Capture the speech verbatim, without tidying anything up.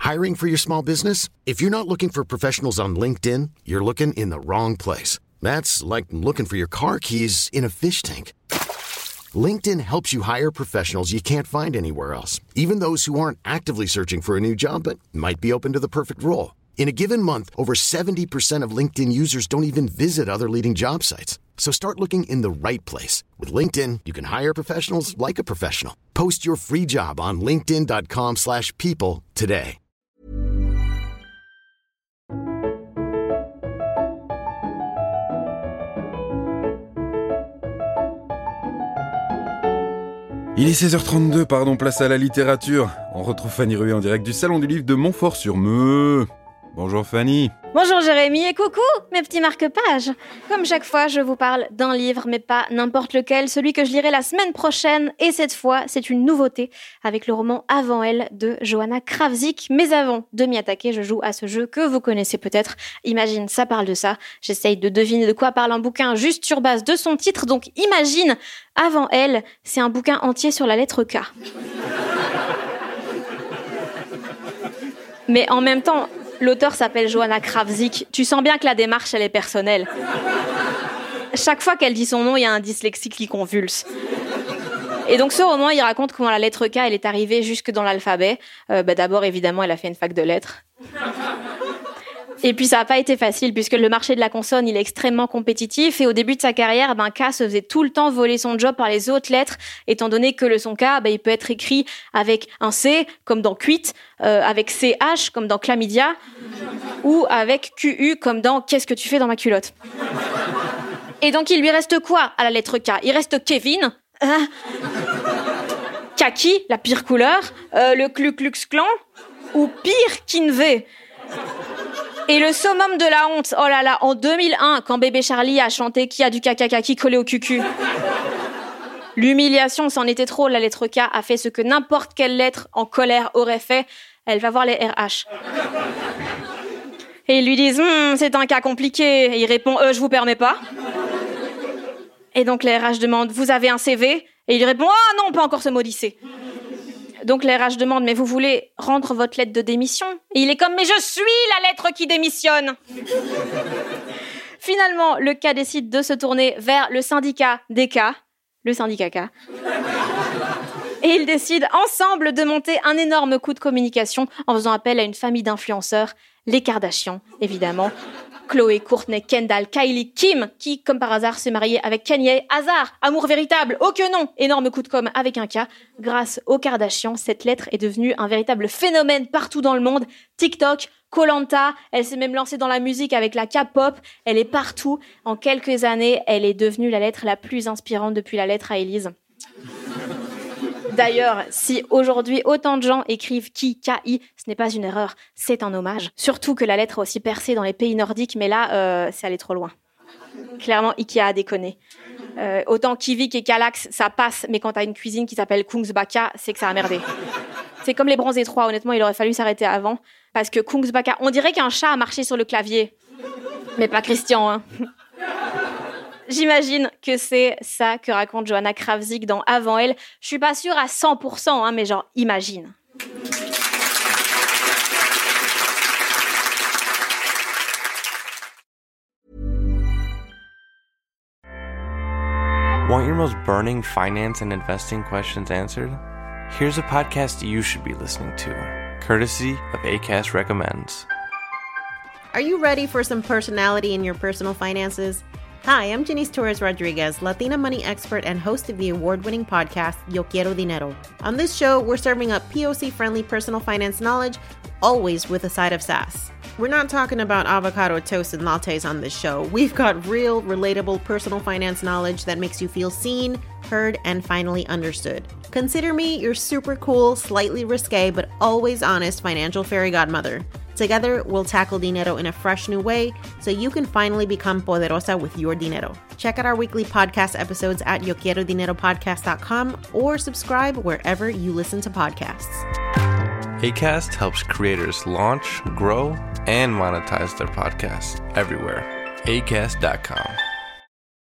Hiring for your small business? If you're not looking for professionals on LinkedIn, you're looking in the wrong place. That's like looking for your car keys in a fish tank. LinkedIn helps you hire professionals you can't find anywhere else, even those who aren't actively searching for a new job but might be open to the perfect role. In a given month, over seventy percent of LinkedIn users don't even visit other leading job sites. So start looking in the right place. With LinkedIn, you can hire professionals like a professional. Post your free job on linkedin dot com slash people today. Il est seize heures trente-deux, pardon, place à la littérature. On retrouve Fanny Ruet en direct du Salon du Livre de Montfort-sur-Meu. Bonjour Fanny. Bonjour Jérémy et coucou mes petits marque-pages. Comme chaque fois, je vous parle d'un livre, mais pas n'importe lequel, celui que je lirai la semaine prochaine. Et cette fois, c'est une nouveauté avec le roman Avant elle de Johanna Krawczyk. Mais avant de m'y attaquer, je joue à ce jeu que vous connaissez peut-être. Imagine, ça parle de ça. J'essaye de deviner de quoi parle un bouquin juste sur base de son titre. Donc imagine, Avant elle, c'est un bouquin entier sur la lettre K. Mais en même temps, l'auteur s'appelle Johanna Krawczyk. Tu sens bien que la démarche, elle est personnelle. Chaque fois qu'elle dit son nom, il y a un dyslexique qui convulse. Et donc ce roman, il raconte comment la lettre K, elle est arrivée jusque dans l'alphabet. Euh, bah d'abord, évidemment, elle a fait une fac de lettres. Et puis ça n'a pas été facile puisque le marché de la consonne, il est extrêmement compétitif et au début de sa carrière, ben K se faisait tout le temps voler son job par les autres lettres, étant donné que le son K, ben, il peut être écrit avec un C comme dans cuite, euh, avec C H comme dans chlamydia, ou avec Q U comme dans qu'est-ce que tu fais dans ma culotte. Et donc il lui reste quoi à la lettre K? Il reste Kevin, hein, Kaki, la pire couleur, euh, le Ku Klux Klan, ou pire, Kinvey. Et le summum de la honte, oh là là, en deux mille un, quand bébé Charlie a chanté « Qui a du caca kaki collé au cucu ?» L'humiliation, c'en était trop, la lettre K a fait ce que n'importe quelle lettre en colère aurait fait. Elle va voir les R H. Et ils lui disent hm, « C'est un cas compliqué ». Et il répond euh, « Je vous permets pas ». Et donc les R H demandent « Vous avez un C V ?» Et il répond « Ah non, pas encore ce maudit C ». Donc les R H demandent « Mais vous voulez rendre votre lettre de démission ?» Et il est comme « Mais je suis la lettre qui démissionne !» Finalement, le K décide de se tourner vers le syndicat des K, le syndicat K. Et ils décident ensemble de monter un énorme coup de communication en faisant appel à une famille d'influenceurs, les Kardashians, évidemment. Chloé, Kourtney, Kendall, Kylie, Kim, qui, comme par hasard, s'est mariée avec Kanye. Hasard, amour véritable, oh que non! Énorme coup de com' avec un K. Grâce aux Kardashians, cette lettre est devenue un véritable phénomène partout dans le monde. TikTok, Koh-Lanta, elle s'est même lancée dans la musique avec la K-pop. Elle est partout. En quelques années, elle est devenue la lettre la plus inspirante depuis la lettre à Élise. D'ailleurs, si aujourd'hui autant de gens écrivent ki, K-I, ce n'est pas une erreur, c'est un hommage. Surtout que la lettre a aussi percé dans les pays nordiques, mais là, euh, c'est allé trop loin. Clairement, Ikea a déconné. Euh, autant Kivik et Kallax, ça passe, mais quand t'as une cuisine qui s'appelle Kungsbacka, c'est que ça a merdé. C'est comme les Bronzés trois, honnêtement, il aurait fallu s'arrêter avant, parce que Kungsbacka, on dirait qu'un chat a marché sur le clavier. Mais pas Christian, hein. J'imagine que c'est ça que raconte Johanna Krawczyk dans Avant elle. Je suis pas sûre à cent pour cent, hein, mais genre, imagine. Want your most burning finance and investing questions answered? Here's a podcast you should be listening to, courtesy of Acast Recommends. Are you ready for some personality in your personal finances? Hi, I'm Janice Torres-Rodriguez, Latina money expert and host of the award-winning podcast, Yo Quiero Dinero. On this show, we're serving up P O C-friendly personal finance knowledge, always with a side of sass. We're not talking about avocado toast and lattes on this show. We've got real, relatable personal finance knowledge that makes you feel seen, heard, and finally understood. Consider me your super cool, slightly risque, but always honest financial fairy godmother. Together, we'll tackle dinero in a fresh new way so you can finally become poderosa with your dinero. Check out our weekly podcast episodes at yo quiero dinero podcast dot com or subscribe wherever you listen to podcasts. Acast helps creators launch, grow, and monetize their podcasts everywhere. acast dot com.